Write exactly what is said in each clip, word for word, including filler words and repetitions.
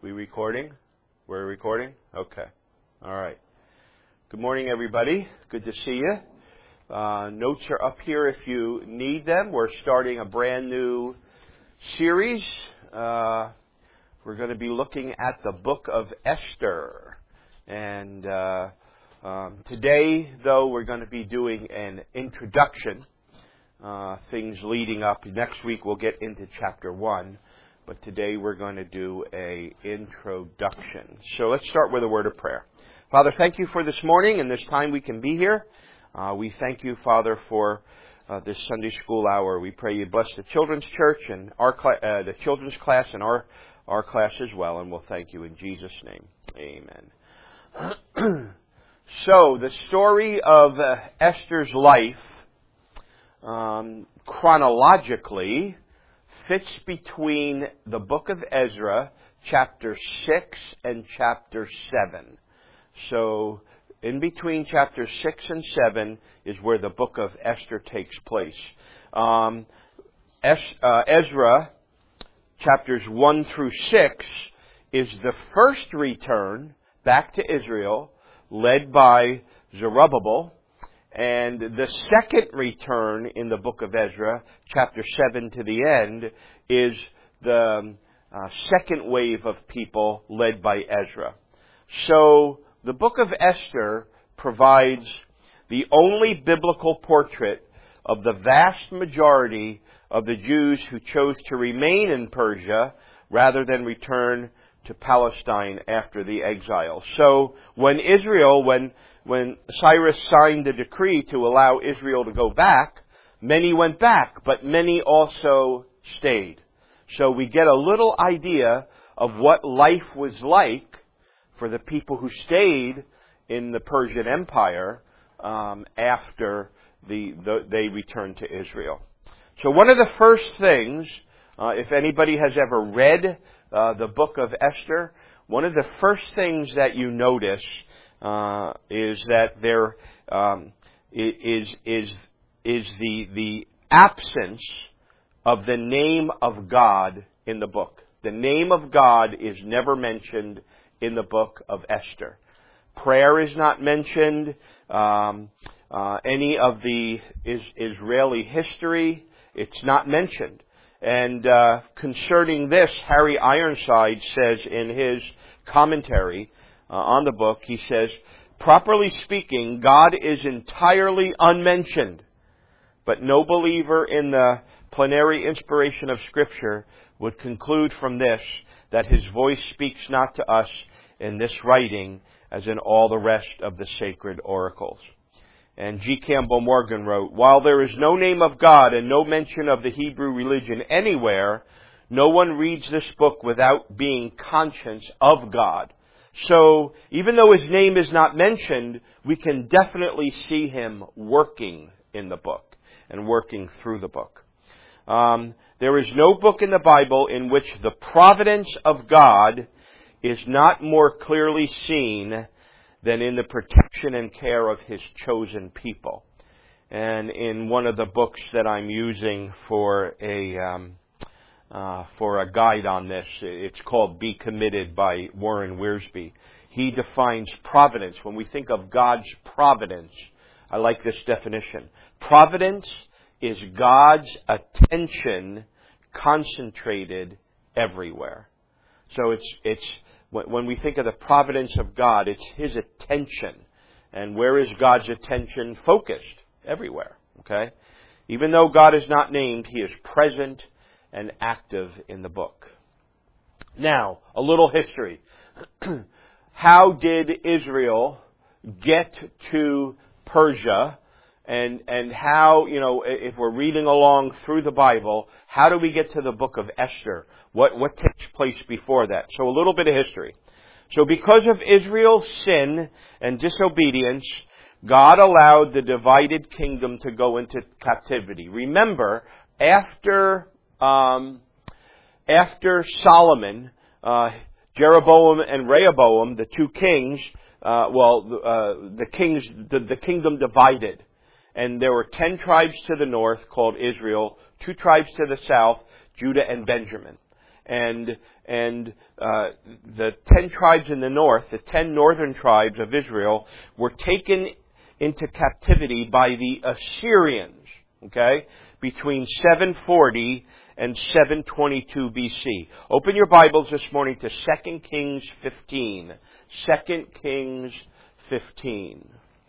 We recording? We're recording? Okay. All right. Good morning, everybody. Good to see you. Uh, notes are up here if you need them. We're starting a brand new series. Uh, we're going to be looking at the book of Esther. And uh, um, today, though, we're going to be doing an introduction. Uh, things leading up. Next week we'll get into chapter one. But today we're going to do a introduction. So let's start with a word of prayer. Father, thank you for this morning and this time we can be here. Uh, we thank you, Father, for uh, this Sunday school hour. We pray you bless the children's church and our cl- uh, the children's class and our our class as well. And we'll thank you in Jesus' name. Amen. So the story of uh, Esther's life, um, chronologically, fits between the book of Ezra, chapter six and chapter seven. So, in between chapter six and seven is where the book of Esther takes place. Um, es- uh, Ezra, chapters one through six, is the first return back to Israel, led by Zerubbabel. And the second return in the book of Ezra, chapter seven to the end, is the uh, second wave of people led by Ezra. So the book of Esther provides the only biblical portrait of the vast majority of the Jews who chose to remain in Persia rather than return to Palestine after the exile. So when Israel, when When Cyrus signed the decree to allow Israel to go back, many went back, but many also stayed. So we get a little idea of what life was like for the people who stayed in the Persian Empire um, after the, the, they returned to Israel. So one of the first things, uh, if anybody has ever read uh, the book of Esther, one of the first things that you notice Uh, is that there um, is is is the the absence of the name of God in the book. The name of God is never mentioned in the book of Esther. Prayer is not mentioned. Um, uh, any of the is, Israeli history, it's not mentioned. And uh, concerning this, Harry Ironside says in his commentary Uh, on the book, he says, properly speaking, God is entirely unmentioned, but no believer in the plenary inspiration of Scripture would conclude from this that His voice speaks not to us in this writing as in all the rest of the sacred oracles. And G. Campbell Morgan wrote, while there is no name of God and no mention of the Hebrew religion anywhere, no one reads this book without being conscious of God. So, even though His name is not mentioned, we can definitely see Him working in the book and working through the book. Um, there is no book in the Bible in which the providence of God is not more clearly seen than in the protection and care of His chosen people. And in one of the books that I'm using for a Um, Uh, for a guide on this, it's called Be Committed by Warren Wiersbe. He defines providence. When we think of God's providence, I like this definition. Providence is God's attention concentrated everywhere. So it's it's when we think of the providence of God, it's His attention. And where is God's attention focused? Everywhere. Okay? Even though God is not named, He is present and active in the book. Now, a little history. How did Israel get to Persia? And and how, you know, if we're reading along through the Bible, how do we get to the book of Esther? What what takes place before that? So a little bit of history. So because of Israel's sin and disobedience, God allowed the divided kingdom to go into captivity. Remember, after Um, after Solomon, uh, Jeroboam and Rehoboam, the two kings, uh, well, uh, the kings, the, the kingdom divided. And there were ten tribes to the north called Israel, two tribes to the south, Judah and Benjamin. and and uh, the ten tribes in the north, the ten northern tribes of Israel, were taken into captivity by the Assyrians, okay, between seven forty and seven twenty-two B C. Open your Bibles this morning to Second Kings fifteen. Second Kings fifteen.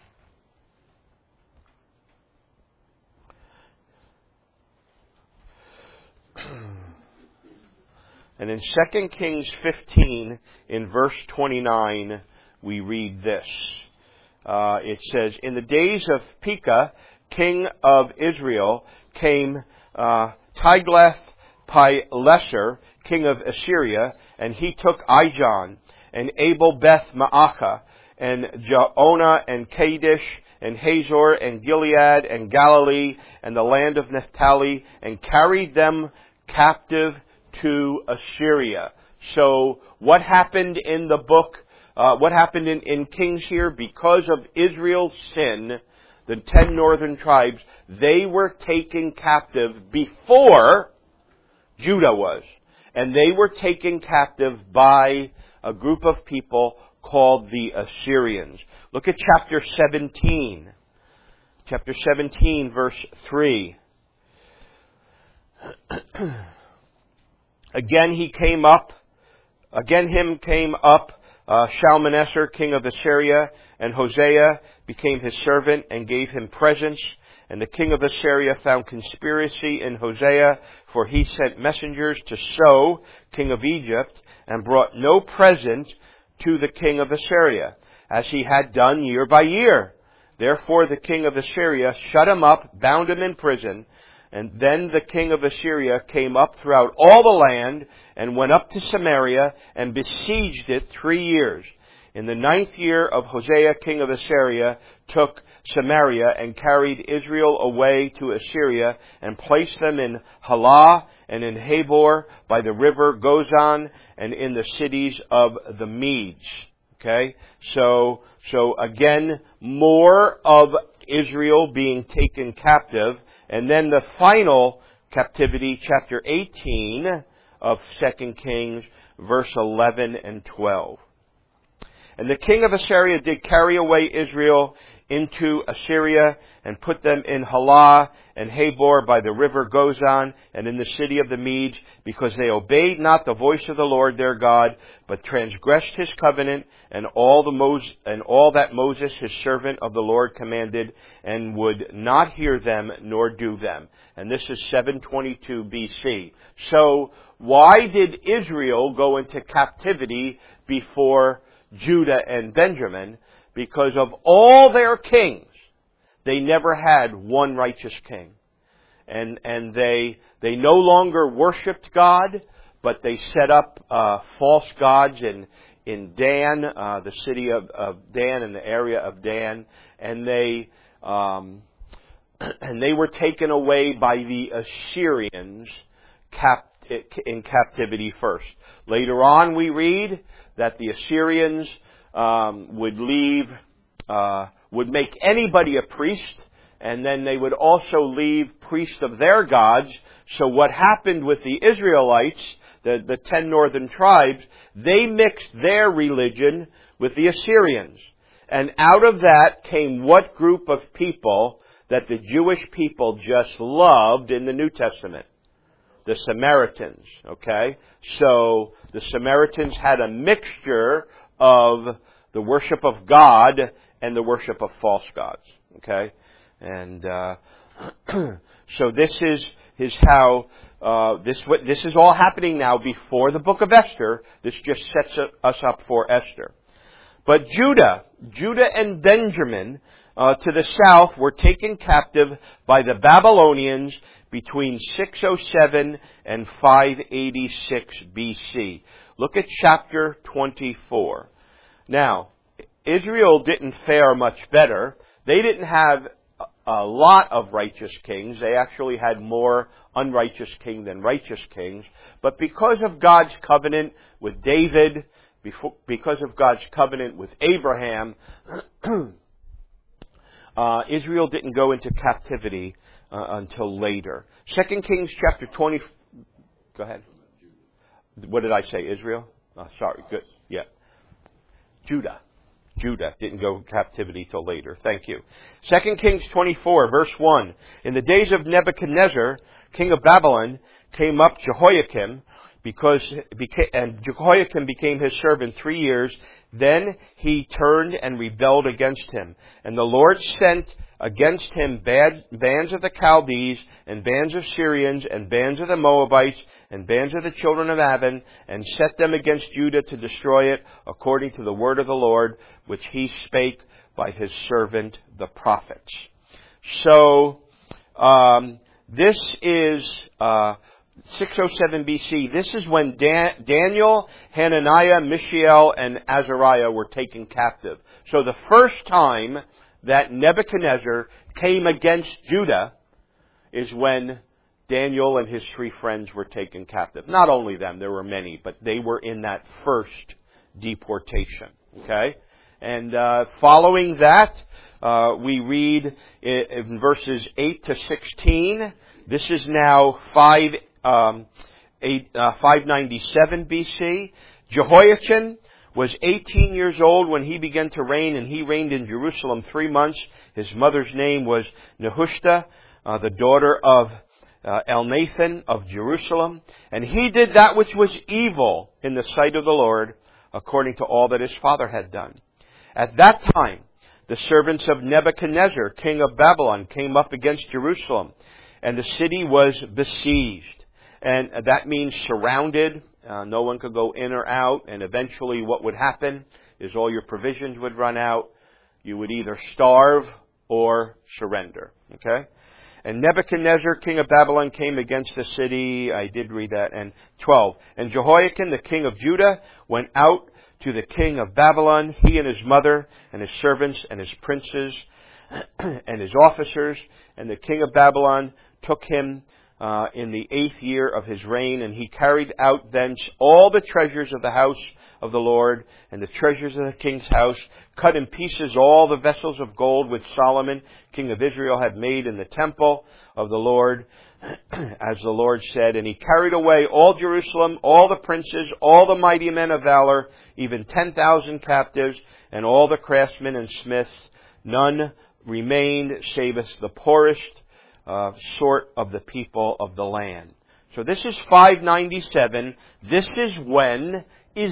And in Second Kings fifteen, in verse twenty-nine, we read this. Uh, it says, "In the days of Pekah, king of Israel, came uh, Tiglath-Pileser, king of Assyria, and he took Ijon, and Abel-Beth-Maachah, and Jaonah, and Kadesh, and Hazor, and Gilead, and Galilee, and the land of Naphtali, and carried them captive to Assyria." So, what happened in the book, uh, what happened in, in Kings here? Because of Israel's sin, the ten northern tribes, they were taken captive before Judah was. And they were taken captive by a group of people called the Assyrians. Look at chapter seventeen. Chapter seventeen, verse three. Again he came up, again him came up uh, Shalmaneser, king of Assyria, and Hosea became his servant and gave him presents. And the king of Assyria found conspiracy in Hosea, for he sent messengers to So, king of Egypt, and brought no present to the king of Assyria, as he had done year by year. Therefore the king of Assyria shut him up, bound him in prison. And then the king of Assyria came up throughout all the land and went up to Samaria and besieged it three years. In the ninth year of Hosea, king of Assyria, took Samaria and carried Israel away to Assyria and placed them in Halah and in Habor by the river Gozan and in the cities of the Medes. Okay? So, so again, more of Israel being taken captive. And then the final captivity, chapter eighteen of Second Kings, verse eleven and twelve. "And the king of Assyria did carry away Israel into Assyria, and put them in Halah and Habor by the river Gozan, and in the city of the Medes, because they obeyed not the voice of the Lord their God, but transgressed his covenant, and all the Mos- and all that Moses his servant of the Lord commanded, and would not hear them nor do them." And this is seven twenty-two B C. So, why did Israel go into captivity before Judah and Benjamin? Because of all their kings, they never had one righteous king. And and they they no longer worshipped God, but they set up uh, false gods in in Dan, uh, the city of, of Dan, in the area of Dan, and they um, and they were taken away by the Assyrians cap- in captivity first. Later on, we read that the Assyrians Um, would leave, uh, would make anybody a priest, and then they would also leave priests of their gods. So what happened with the Israelites, the, the ten northern tribes, they mixed their religion with the Assyrians. And out of that came what group of people that the Jewish people just loved in the New Testament? The Samaritans, okay? So the Samaritans had a mixture of the worship of God and the worship of false gods. Okay, and uh, so this is is how uh, this this is all happening now before the book of Esther. This just sets us up for Esther. But Judah, Judah and Benjamin uh, to the south were taken captive by the Babylonians between six oh seven and five eighty-six B C. Look at chapter twenty-four. Now, Israel didn't fare much better. They didn't have a lot of righteous kings. They actually had more unrighteous kings than righteous kings. But because of God's covenant with David, because of God's covenant with Abraham, uh, Israel didn't go into captivity uh, until later. Second Kings chapter twenty. Go ahead. What did I say? Israel? Oh, sorry. Good. Yeah. Judah. Judah didn't go in captivity till later. Thank you. Second Kings twenty-four, verse one. In the days of Nebuchadnezzar, king of Babylon, came up Jehoiakim, because and Jehoiakim became his servant three years. Then he turned and rebelled against him. And the Lord sent against him bad, bands of the Chaldees, and bands of Syrians, and bands of the Moabites, and bands of the children of Ammon, and set them against Judah to destroy it, according to the word of the Lord, which he spake by his servant the prophets. So, um, this is uh, six oh seven B C. This is when Dan- Daniel, Hananiah, Mishael, and Azariah were taken captive. So the first time that Nebuchadnezzar came against Judah is when Daniel and his three friends were taken captive. Not only them, there were many, but they were in that first deportation. Okay? And uh, following that, uh, we read in verses eight to sixteen. This is now five, um, eight, uh, five ninety-seven B C. Jehoiachin was eighteen years old when he began to reign, and he reigned in Jerusalem three months. His mother's name was Nehushta, uh, the daughter of uh, Elnathan of Jerusalem. And he did that which was evil in the sight of the Lord, according to all that his father had done. At that time, the servants of Nebuchadnezzar, king of Babylon, came up against Jerusalem, and the city was besieged. And that means surrounded. Uh, no one could go in or out, and eventually what would happen is all your provisions would run out. You would either starve or surrender. Okay? And Nebuchadnezzar, king of Babylon, came against the city. I did read that. And twelve. And Jehoiakim, the king of Judah, went out to the king of Babylon, he and his mother, and his servants, and his princes, and his officers. And the king of Babylon took him Uh, in the eighth year of his reign, and he carried out thence all the treasures of the house of the Lord, and the treasures of the king's house, cut in pieces all the vessels of gold which Solomon, king of Israel, had made in the temple of the Lord, as the Lord said. And he carried away all Jerusalem, all the princes, all the mighty men of valor, even ten thousand captives, and all the craftsmen and smiths. None remained, saveth the poorest Uh, sort of the people of the land. So this is five ninety-seven. This is when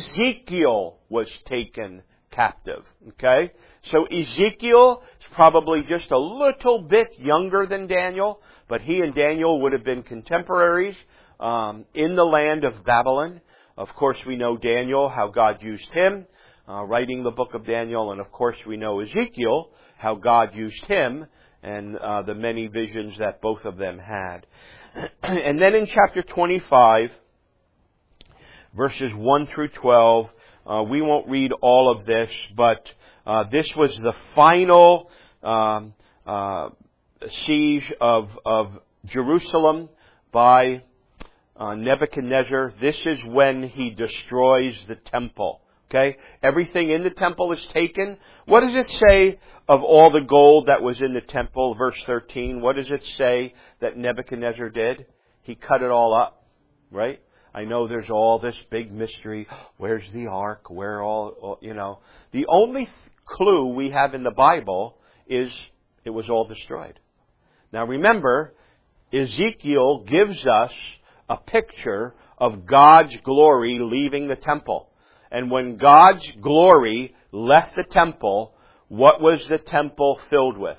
Ezekiel was taken captive. Okay? So Ezekiel is probably just a little bit younger than Daniel, but he and Daniel would have been contemporaries um, in the land of Babylon. Of course, we know Daniel, how God used him, uh, writing the book of Daniel, and of course we know Ezekiel, how God used him, and uh, the many visions that both of them had. And then in chapter twenty-five, verses one through twelve, uh, we won't read all of this, but uh, this was the final um, uh, siege of, of Jerusalem by uh, Nebuchadnezzar. This is when he destroys the temple. Okay? Everything in the temple is taken. What does it say of all the gold that was in the temple? Verse thirteen. What does it say that Nebuchadnezzar did? He cut it all up. Right? I know there's all this big mystery. Where's the ark? Where all, you know. The only clue we have in the Bible is it was all destroyed. Now remember, Ezekiel gives us a picture of God's glory leaving the temple. And when God's glory left the temple, what was the temple filled with?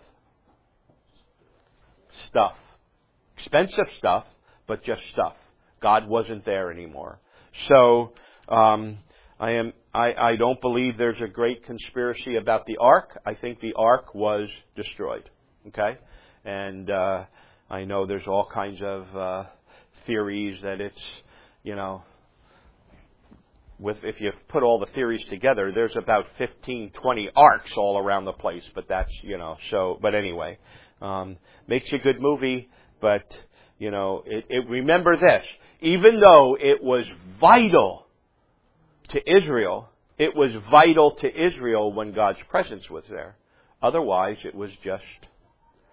Stuff. Expensive stuff, but just stuff. God wasn't there anymore. So, um, I am, I, I don't believe there's a great conspiracy about the ark. I think the ark was destroyed. Okay? And, uh, I know there's all kinds of, uh, theories that it's, you know, with, if you put all the theories together, there's about fifteen, twenty arks all around the place. But that's, you know, so, but anyway, um, makes a good movie. But, you know, it, it, remember this, even though it was vital to Israel, it was vital to Israel when God's presence was there. Otherwise, it was just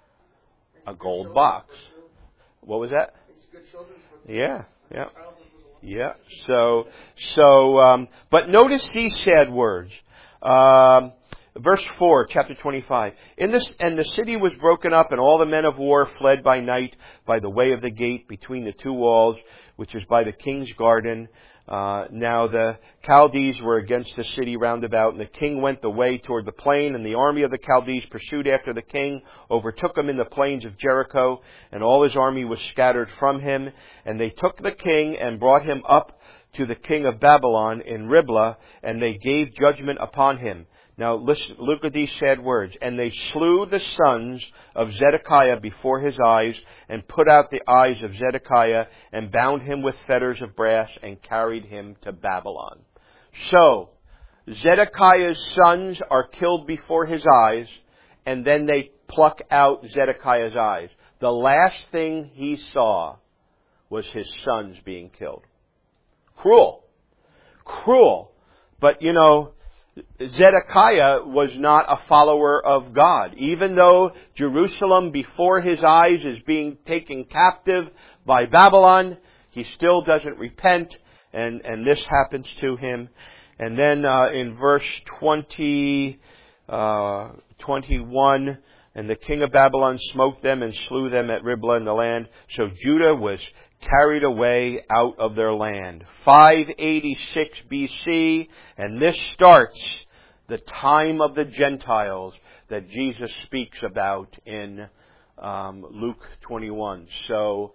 a gold box. What was that? Yeah, yeah. Yeah. So, so, um, but notice these sad words. Um, verse four, chapter twenty-five. In this, and the city was broken up, and all the men of war fled by night by the way of the gate between the two walls, which is by the king's garden. Uh, now the Chaldees were against the city round about, and the king went the way toward the plain, and the army of the Chaldees pursued after the king, overtook him in the plains of Jericho, and all his army was scattered from him. And they took the king and brought him up to the king of Babylon in Riblah, and they gave judgment upon him. Now listen, look at these sad words. And they slew the sons of Zedekiah before his eyes, and put out the eyes of Zedekiah, and bound him with fetters of brass, and carried him to Babylon. So, Zedekiah's sons are killed before his eyes, and then they pluck out Zedekiah's eyes. The last thing he saw was his sons being killed. Cruel. Cruel. But, you know, Zedekiah was not a follower of God. Even though Jerusalem before his eyes is being taken captive by Babylon, he still doesn't repent, and, and this happens to him. And then uh, in verse twenty, uh, twenty-one, and the king of Babylon smote them and slew them at Riblah in the land. So Judah was carried away out of their land. five eighty-six B C, and this starts the time of the Gentiles that Jesus speaks about in um, Luke twenty-one. So,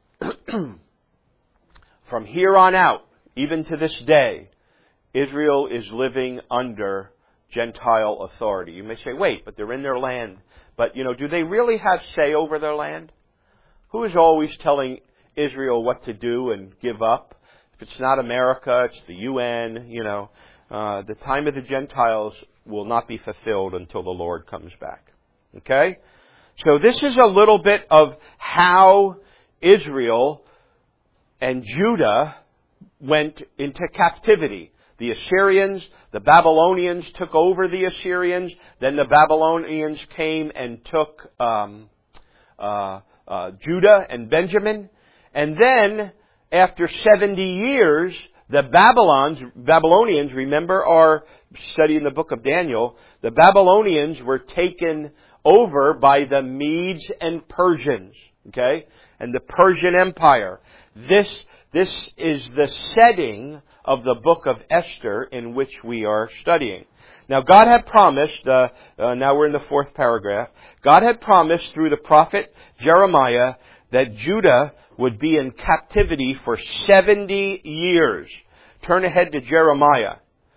from here on out, even to this day, Israel is living under Gentile authority. You may say, wait, but they're in their land. But, you know, do they really have say over their land? Who is always telling Israel what to do and give up? If it's not America, it's the U N, you know. Uh, the time of the Gentiles will not be fulfilled until the Lord comes back. Okay? So this is a little bit of how Israel and Judah went into captivity. The Assyrians, the Babylonians took over the Assyrians. Then the Babylonians came and took um, uh, uh, Judah and Benjamin. And then, after seventy years, the Babylons, Babylonians, remember our study in the book of Daniel, the Babylonians were taken over by the Medes and Persians, okay? And the Persian Empire. This, this is the setting of the book of Esther in which we are studying. Now, God had promised, uh, uh, now we're in the fourth paragraph, God had promised through the prophet Jeremiah that Judah would be in captivity for seventy years. Turn ahead to Jeremiah.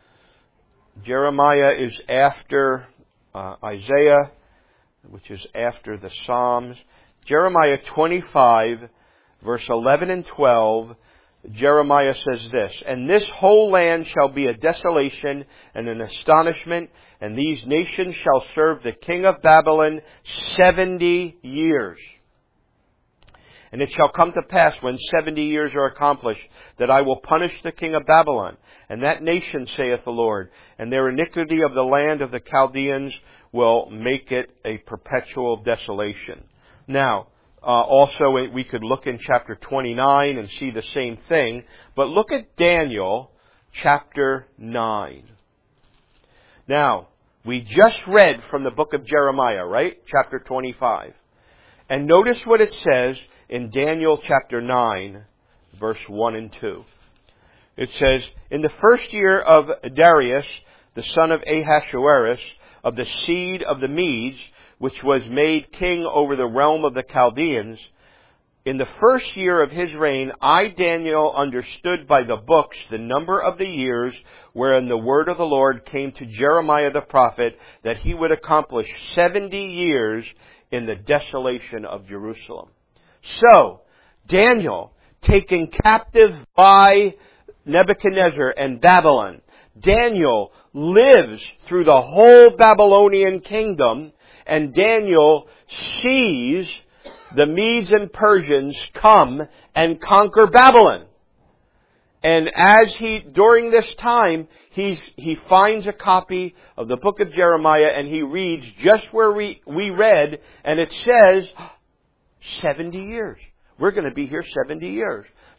Jeremiah is after uh, Isaiah, which is after the Psalms. Jeremiah twenty-five, verse eleven and twelve, Jeremiah says this, "And this whole land shall be a desolation and an astonishment, and these nations shall serve the king of Babylon seventy years. And it shall come to pass, when seventy years are accomplished, that I will punish the king of Babylon, and that nation, saith the Lord, and their iniquity of the land of the Chaldeans will make it a perpetual desolation." Now, uh, also we could look in chapter twenty-nine and see the same thing, but look at Daniel chapter nine. Now, we just read from the book of Jeremiah, right? Chapter twenty-five. And notice what it says in Daniel chapter nine, verse one and two. It says, "In the first year of Darius, the son of Ahasuerus, of the seed of the Medes, which was made king over the realm of the Chaldeans, in the first year of his reign, I, Daniel, understood by the books the number of the years wherein the word of the Lord came to Jeremiah the prophet, that he would accomplish seventy years in the desolation of Jerusalem." So, Daniel, taken captive by Nebuchadnezzar and Babylon, Daniel lives through the whole Babylonian kingdom, and Daniel sees the Medes and Persians come and conquer Babylon. And as he, during this time, he's, he finds a copy of the book of Jeremiah, and he reads just where we, we read, and it says, seventy years. We're going to be here seventy years.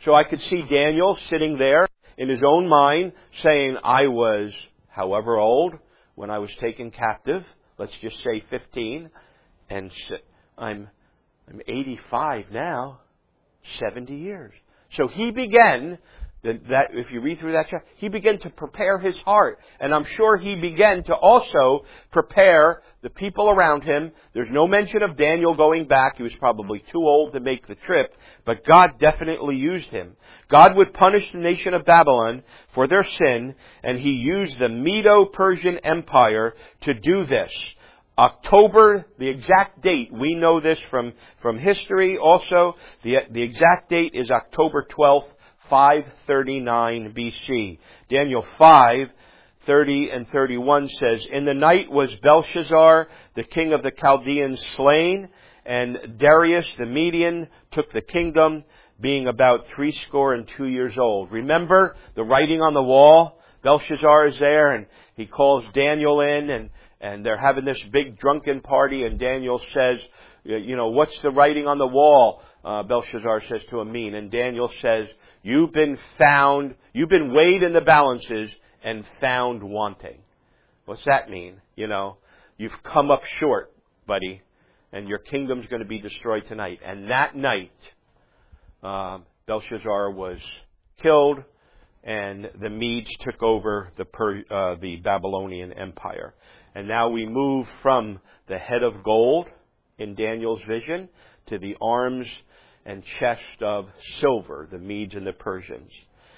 So I could see Daniel sitting there in his own mind saying, I was however old when I was taken captive. Let's just say fifteen. And I'm, I'm eighty-five now. seventy years. So he began, that if you read through that chapter, he began to prepare his heart. And I'm sure he began to also prepare the people around him. There's no mention of Daniel going back. He was probably too old to make the trip. But God definitely used him. God would punish the nation of Babylon for their sin. And he used the Medo-Persian Empire to do this. October, the exact date, we know this from, from history also. The, the exact date is October twelfth, five thirty-nine B C. Daniel five, thirty and thirty-one says, In the night was Belshazzar, the king of the Chaldeans, slain, and Darius the Median took the kingdom, being about threescore and two years old. Remember the writing on the wall? Belshazzar is there, and he calls Daniel in, and And they're having this big drunken party, and Daniel says, you know, what's the writing on the wall? Uh, Belshazzar says to Amin. And Daniel says, you've been found, you've been weighed in the balances and found wanting. What's that mean? You know, you've come up short, buddy, and your kingdom's going to be destroyed tonight. And that night, uh, Belshazzar was killed, and the Medes took over the, per, uh, the Babylonian Empire. And now we move from the head of gold in Daniel's vision to the arms and chest of silver, the Medes and the Persians.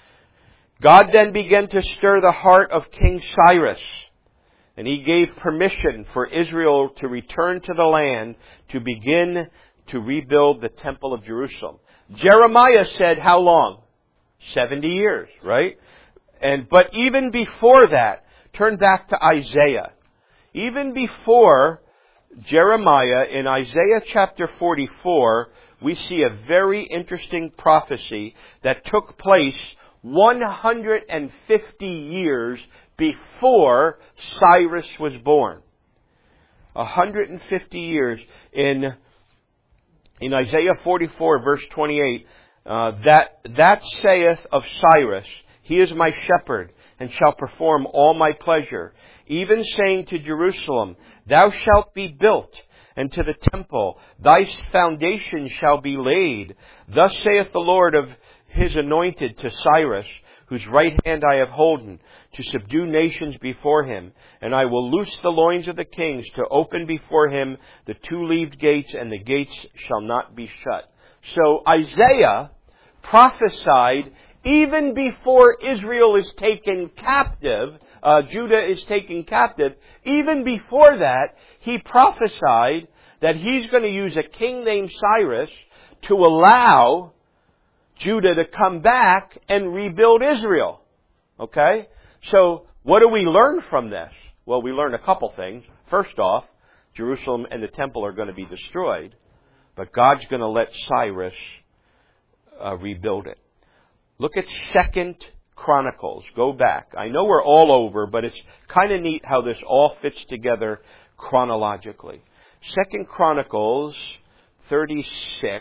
God then began to stir the heart of King Cyrus, and he gave permission for Israel to return to the land to begin to rebuild the Temple of Jerusalem. Jeremiah said how long? seventy years, right? And but even before that, turn back to Isaiah. Even before Jeremiah, in Isaiah chapter forty-four, we see a very interesting prophecy that took place one hundred fifty years before Cyrus was born. one hundred fifty years. In, in Isaiah forty-four, verse twenty-eight, uh, that, that saith of Cyrus, He is my shepherd, and shall perform all my pleasure. Even saying to Jerusalem, Thou shalt be built, and to the temple, Thy foundation shall be laid. Thus saith the Lord of His anointed to Cyrus, whose right hand I have holden, to subdue nations before him. And I will loose the loins of the kings, to open before him the two-leaved gates, and the gates shall not be shut. So Isaiah prophesied even before Israel is taken captive, uh, Judah is taken captive, even before that, he prophesied that he's going to use a king named Cyrus to allow Judah to come back and rebuild Israel. Okay? So, what do we learn from this? Well, we learn a couple things. First off, Jerusalem and the temple are going to be destroyed, but God's going to let Cyrus uh, rebuild it. Look at Second Chronicles. Go back. I know we're all over, but it's kind of neat how this all fits together chronologically. Second Chronicles thirty-six,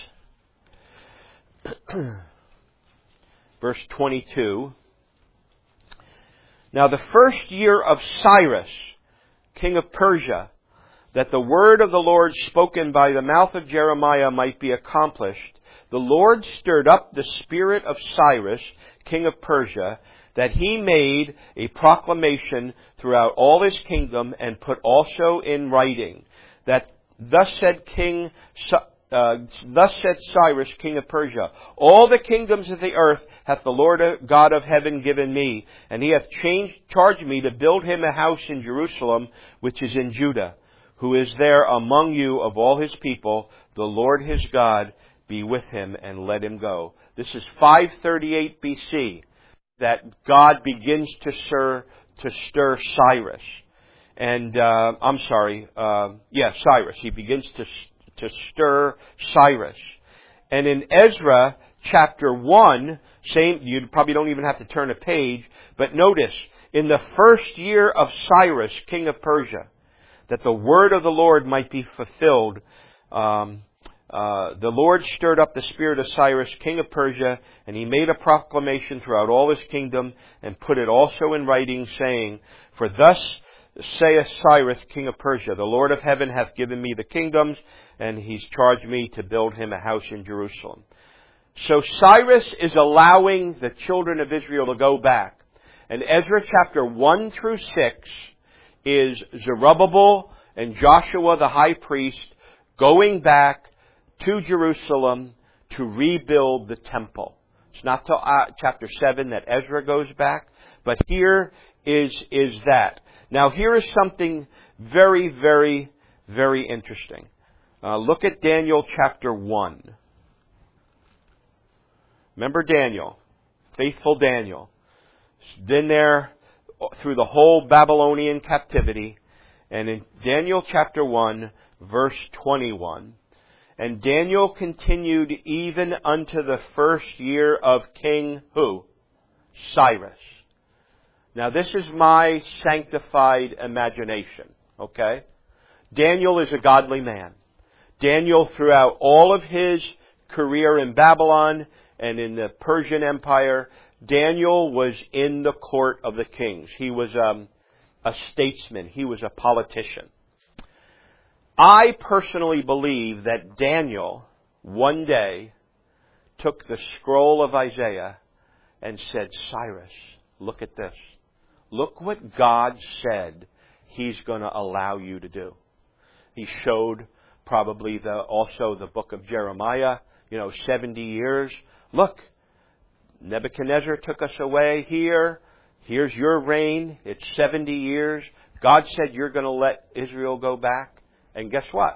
verse twenty-two. Now the first year of Cyrus, king of Persia, that the word of the Lord spoken by the mouth of Jeremiah might be accomplished, the Lord stirred up the spirit of Cyrus, king of Persia, that he made a proclamation throughout all his kingdom, and put also in writing, that thus said King, uh, thus said Cyrus, king of Persia, all the kingdoms of the earth hath the Lord God of heaven given me, and he hath changed, charged me to build him a house in Jerusalem, which is in Judah, who is there among you of all his people, the Lord his God be with him, and let him go. This is five thirty-eight B C that God begins to stir, to stir Cyrus. And, uh, I'm sorry, uh, yeah, Cyrus. He begins to, to stir Cyrus. And in Ezra chapter one, same, you probably don't even have to turn a page, but notice, in the first year of Cyrus, king of Persia, that the word of the Lord might be fulfilled, um, uh, the Lord stirred up the spirit of Cyrus, king of Persia, and he made a proclamation throughout all his kingdom, and put it also in writing, saying, For thus saith Cyrus, king of Persia, the Lord of heaven hath given me the kingdoms, and he's charged me to build him a house in Jerusalem. So Cyrus is allowing the children of Israel to go back. And Ezra chapter one through six is Zerubbabel and Joshua the high priest going back to Jerusalem to rebuild the temple. It's not till uh, chapter seven that Ezra goes back, but here is, is that. Now here is something very, very, very interesting. Uh, look at Daniel chapter one. Remember Daniel, faithful Daniel. He's been there through the whole Babylonian captivity. And in Daniel chapter one, verse twenty-one, and Daniel continued even unto the first year of King who? Cyrus. Now this is my sanctified imagination, okay? Daniel is a godly man. Daniel, throughout all of his career in Babylon and in the Persian Empire, Daniel was in the court of the kings. He was um, a statesman. He was a politician. I personally believe that Daniel one day took the scroll of Isaiah and said, Cyrus, look at this. Look what God said He's going to allow you to do. He showed probably the also the book of Jeremiah, you know, seventy years. Look, Nebuchadnezzar took us away here. Here's your reign. It's seventy years. God said you're going to let Israel go back. And guess what?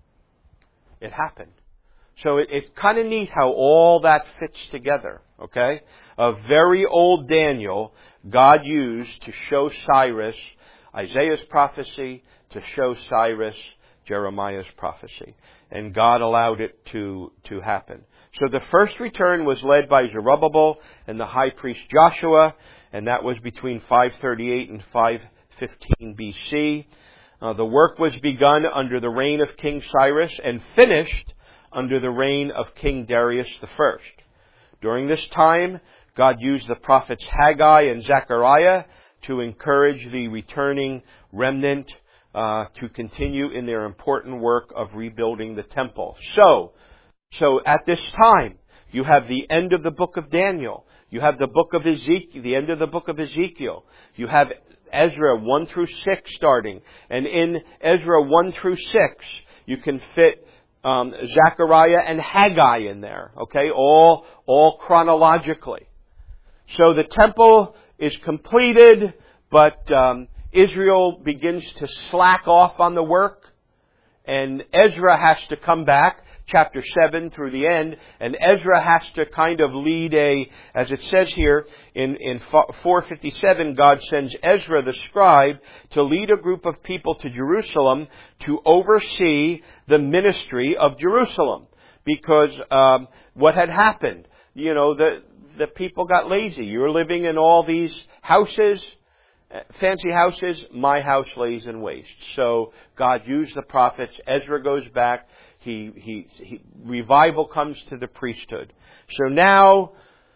It happened. So it, it's kind of neat how all that fits together. Okay? A very old Daniel God used to show Cyrus Isaiah's prophecy, to show Cyrus Jeremiah's prophecy. And God allowed it to, to happen. So the first return was led by Zerubbabel and the high priest Joshua, and that was between five thirty-eight and five fifteen B C. Uh, the work was begun under the reign of King Cyrus and finished under the reign of King Darius the First. During this time, God used the prophets Haggai and Zechariah to encourage the returning remnant uh, to continue in their important work of rebuilding the temple. So, so at this time, you have the end of the book of Daniel. You have the book of Ezekiel, the end of the book of Ezekiel. You have Ezra one through six starting. And in Ezra one through six, you can fit um, Zechariah and Haggai in there. Okay? All, all chronologically. So the temple is completed, but um, Israel begins to slack off on the work. And Ezra has to come back, chapter seven through the end, and Ezra has to kind of lead a, as it says here, in, in four fifty-seven, God sends Ezra the scribe to lead a group of people to Jerusalem to oversee the ministry of Jerusalem. Because um, what had happened, you know, the, the people got lazy. You're living in all these houses, fancy houses, my house lays in waste. So God used the prophets. Ezra goes back. He, he, he, revival comes to the priesthood. So now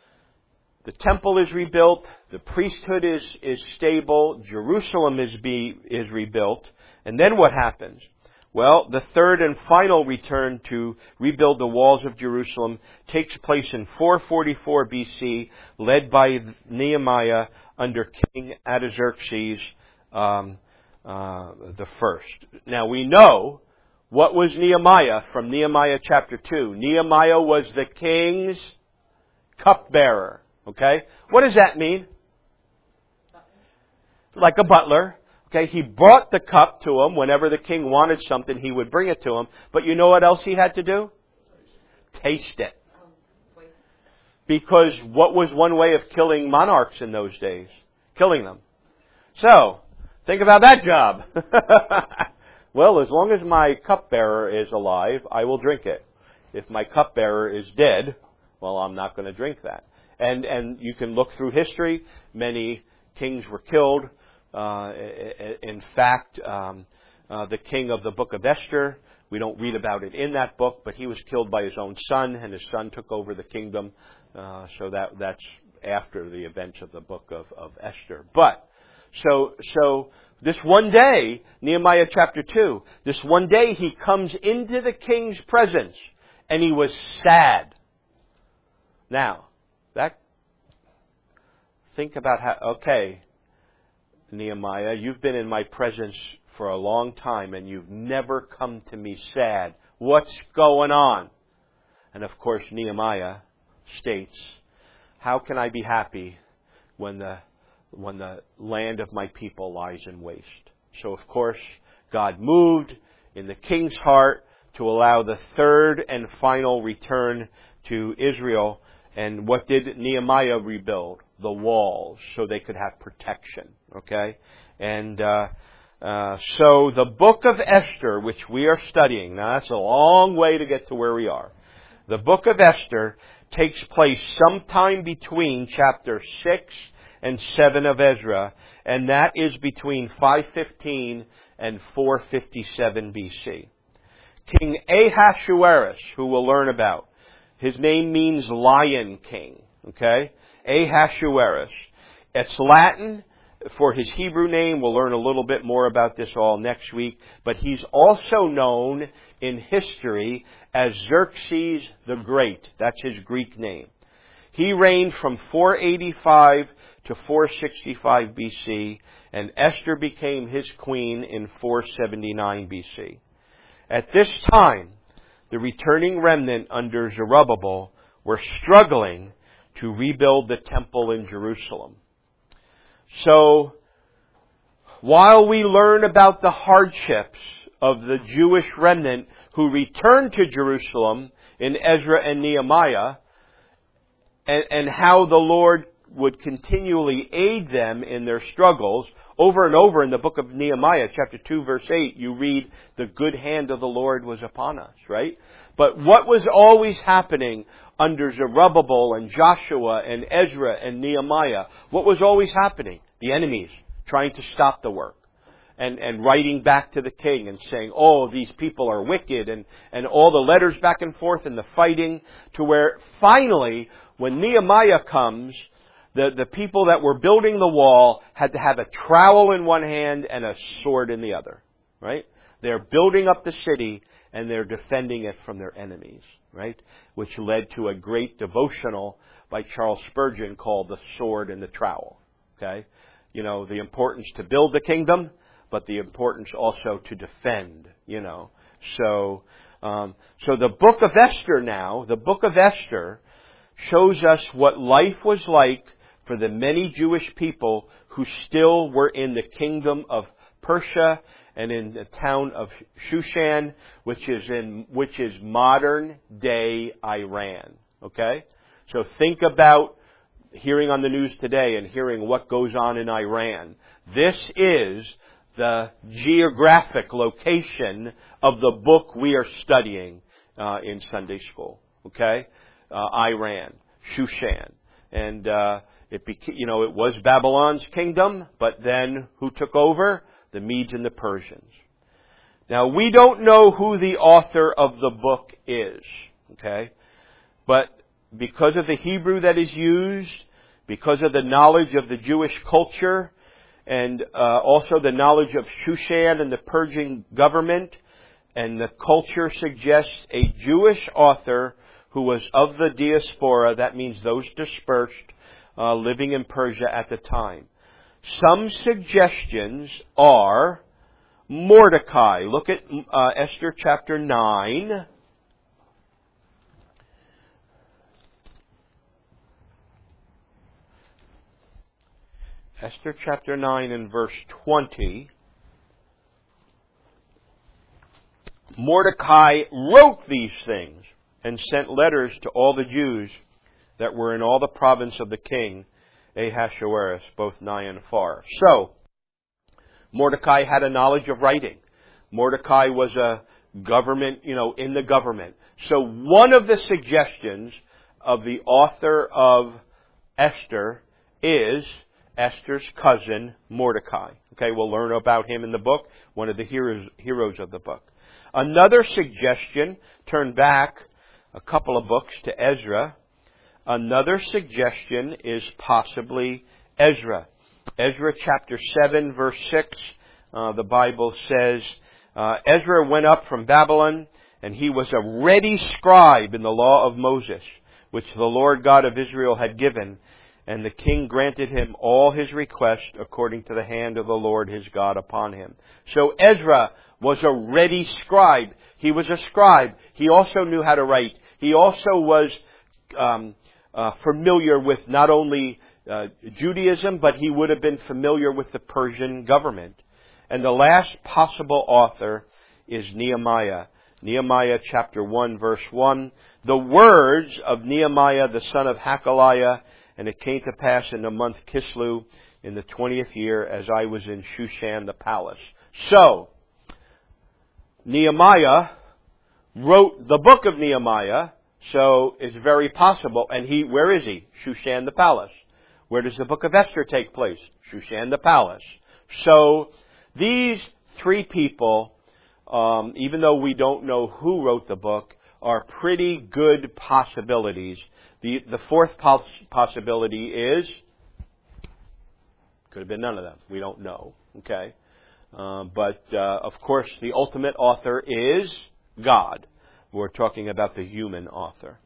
the temple is rebuilt. The priesthood is, is stable. Jerusalem is be, is rebuilt. And then what happens? Well, the third and final return to rebuild the walls of Jerusalem takes place in four forty-four B C, led by Nehemiah under King Artaxerxes um, uh, the first. Now we know what was Nehemiah from Nehemiah chapter two. Nehemiah was the king's cupbearer. Okay, what does that mean? Like a butler. Okay, he brought the cup to him. Whenever the king wanted something, he would bring it to him. But you know what else he had to do? Taste it. Because what was one way of killing monarchs in those days? Killing them. So, think about that job. Well, as long as my cupbearer is alive, I will drink it. If my cupbearer is dead, well, I'm not going to drink that. And and you can look through history. Many kings were killed. Uh, in fact, um, uh, the king of the book of Esther, We don't read about it in that book, but he was killed by his own son, and his son took over the kingdom. Uh, so that that's after the events of the book of, of Esther. But, so, so, this one day, Nehemiah chapter two, this one day he comes into the king's presence, and he was sad. Now, that, think about how, okay, Nehemiah, you've been in my presence for a long time, and you've never come to me sad. What's going on? And of course, Nehemiah states, how can I be happy when the when the land of my people lies in waste? So of course, God moved in the king's heart to allow the third and final return to Israel. And what did Nehemiah rebuild? The walls, so they could have protection. Okay? And uh, uh, so the book of Esther, which we are studying, now that's a long way to get to where we are. The book of Esther takes place sometime between chapter six and seven of Ezra, and that is between five fifteen and four fifty-seven B C. King Ahasuerus, who we'll learn about, his name means lion king, okay? Ahasuerus. It's Latin for his Hebrew name. We'll learn a little bit more about this all next week. But he's also known in history as Xerxes the Great. That's his Greek name. He reigned from four eighty-five to four sixty-five B C, and Esther became his queen in four seventy-nine B C. At this time, the returning remnant under Zerubbabel were struggling to rebuild the temple in Jerusalem. So, while we learn about the hardships of the Jewish remnant who returned to Jerusalem in Ezra and Nehemiah, and, and how the Lord would continually aid them in their struggles, over and over in the book of Nehemiah, chapter two, verse eight, you read, the good hand of the Lord was upon us, right? But what was always happening under Zerubbabel and Joshua and Ezra and Nehemiah? What was always happening? The enemies trying to stop the work. And, and writing back to the king and saying, oh, these people are wicked, and, and all the letters back and forth and the fighting, to where finally, when Nehemiah comes, the, the people that were building the wall had to have a trowel in one hand and a sword in the other, right? They're building up the city and they're defending it from their enemies, right? Which led to a great devotional by Charles Spurgeon called The Sword and the Trowel, okay? You know, the importance to build the kingdom, but the importance also to defend, you know. So, um, so the book of Esther now, the book of Esther shows us what life was like for the many Jewish people who still were in the kingdom of Persia and in the town of Shushan, which is in, which is modern day Iran. Okay? So think about hearing on the news today and hearing what goes on in Iran. This is the geographic location of the book we are studying uh, in Sunday school. Okay, uh, Iran, Shushan, and uh, it beca- you know it was Babylon's kingdom, but then who took over? The Medes and the Persians. Now we don't know who the author of the book is. Okay, but because of the Hebrew that is used, because of the knowledge of the Jewish culture, and uh, also the knowledge of Shushan and the Persian government, and the culture suggests a Jewish author who was of the diaspora, that means those dispersed, uh, living in Persia at the time. Some suggestions are Mordecai. Look at uh, Esther chapter nine. Esther chapter nine and verse twenty. Mordecai wrote these things and sent letters to all the Jews that were in all the province of the king Ahasuerus, both nigh and far. So, Mordecai had a knowledge of writing. Mordecai was a government, you know, in the government. So one of the suggestions of the author of Esther is Esther's cousin, Mordecai. Okay, we'll learn about him in the book, one of the heroes, heroes of the book. Another suggestion, turn back a couple of books to Ezra. Another suggestion is possibly Ezra. Ezra chapter seven, verse six, uh, the Bible says, uh, Ezra went up from Babylon, and he was a ready scribe in the law of Moses, which the Lord God of Israel had given. And the king granted him all his requests according to the hand of the Lord his God upon him. So Ezra was a ready scribe. He was a scribe. He also knew how to write. He also was um, uh, familiar with not only uh, Judaism, but he would have been familiar with the Persian government. And the last possible author is Nehemiah. Nehemiah chapter one, verse one. The words of Nehemiah the son of Hakaliah. And it came to pass in the month Kislev, in the twentieth year, as I was in Shushan the palace. So, Nehemiah wrote the book of Nehemiah, so it's very possible. And he, where is he? Shushan the palace. Where does the book of Esther take place? Shushan the palace. So, these three people, um, even though we don't know who wrote the book, are pretty good possibilities. The, the fourth poss- possibility is, could have been none of them. We don't know. Okay? Uh, but, uh, of course, the ultimate author is God. We're talking about the human author.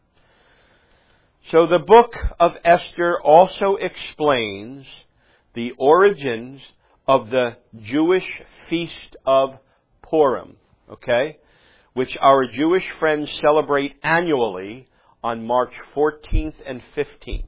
So the book of Esther also explains the origins of the Jewish feast of Purim. Okay? Which our Jewish friends celebrate annually on March fourteenth and fifteenth.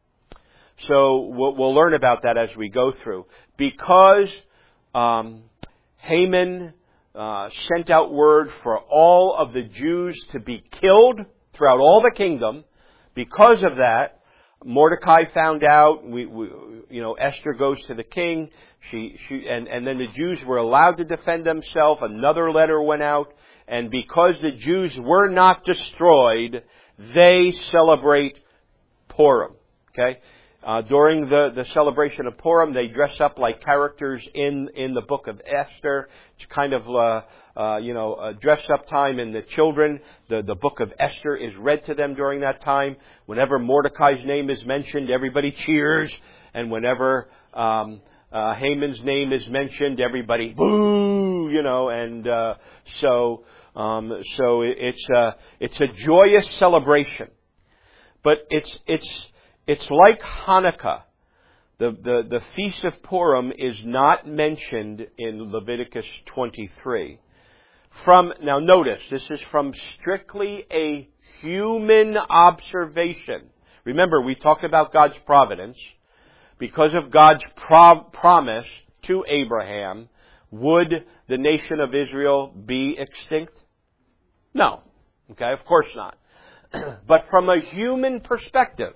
So we'll learn about that as we go through. Because um, Haman uh, sent out word for all of the Jews to be killed throughout all the kingdom, because of that, Mordecai found out. We, we, you know, Esther goes to the king. She, she, and, and then the Jews were allowed to defend themselves. Another letter went out. And because the Jews were not destroyed, they celebrate Purim. Okay? Uh, during the, the celebration of Purim, they dress up like characters in, in the book of Esther. It's kind of, uh, uh, you know, a dress-up time, and the children, the, the book of Esther is read to them during that time. Whenever Mordecai's name is mentioned, everybody cheers. And whenever um, uh, Haman's name is mentioned, everybody, boo, you know, and uh, so... Um, so it's a, it's a joyous celebration. But it's, it's, it's like Hanukkah. The, the, the Feast of Purim is not mentioned in Leviticus twenty-three. From, now notice, this is from strictly a human observation. Remember, we talked about God's providence. Because of God's pro- promise to Abraham, would the nation of Israel be extinct? No. Okay, of course not. But from a human perspective,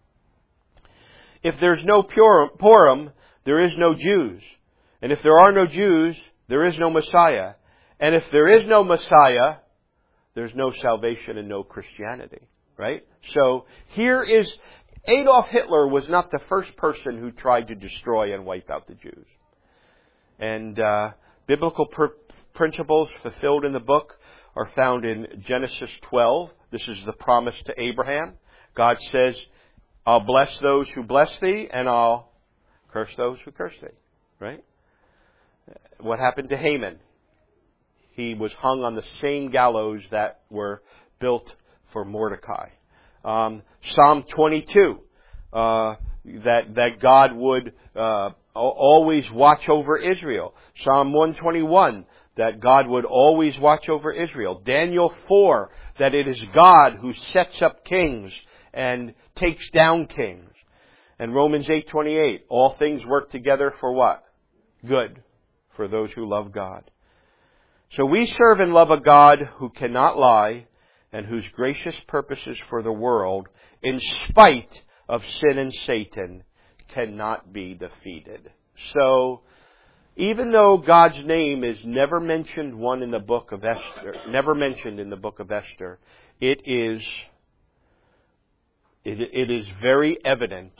if there's no Purim, there is no Jews. And if there are no Jews, there is no Messiah. And if there is no Messiah, there's no salvation and no Christianity. Right? So here is, Adolf Hitler was not the first person who tried to destroy and wipe out the Jews. And uh, biblical per- principles fulfilled in the book are found in Genesis twelve. This is the promise to Abraham. God says, I'll bless those who bless thee, and I'll curse those who curse thee. Right? What happened to Haman? He was hung on the same gallows that were built for Mordecai. Um, Psalm twenty-two, uh, that, that God would uh, always watch over Israel. Psalm one twenty-one, that God would always watch over Israel. Daniel four, that it is God who sets up kings and takes down kings. And Romans eight twenty-eight, all things work together for what? Good, for those who love God. So we serve and love a God who cannot lie and whose gracious purposes for the world, in spite of sin and Satan, cannot be defeated. So, even though God's name is never mentioned one in the book of Esther, never mentioned in the book of Esther, it is, it, it is very evident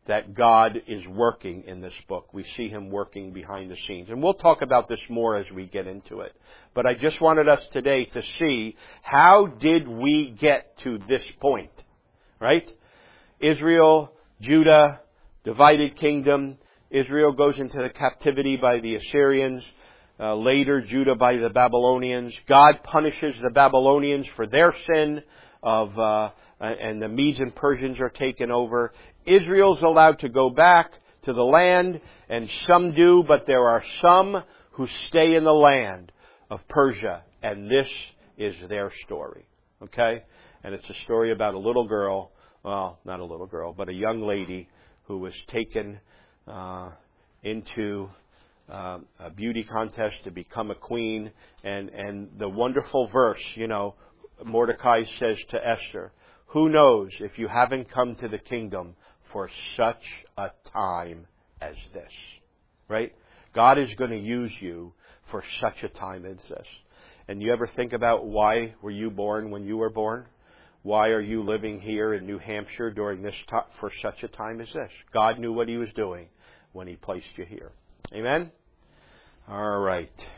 that God is working in this book. We see Him working behind the scenes. And we'll talk about this more as we get into it. But I just wanted us today to see, how did we get to this point? Right? Israel, Judah, divided kingdom. Israel goes into the captivity by the Assyrians. Uh, later, Judah by the Babylonians. God punishes the Babylonians for their sin of, uh, and the Medes and Persians are taken over. Israel's allowed to go back to the land, and some do, but there are some who stay in the land of Persia, and this is their story. Okay? And it's a story about a little girl, well, not a little girl, but a young lady who was taken uh, into uh, a beauty contest to become a queen, and, and the wonderful verse, you know, Mordecai says to Esther, who knows if you haven't come to the kingdom for such a time as this, right? God is going to use you for such a time as this. And you ever think about, why were you born when you were born? Why are you living here in New Hampshire during this time, for such a time as this? God knew what He was doing when He placed you here. Amen? All right.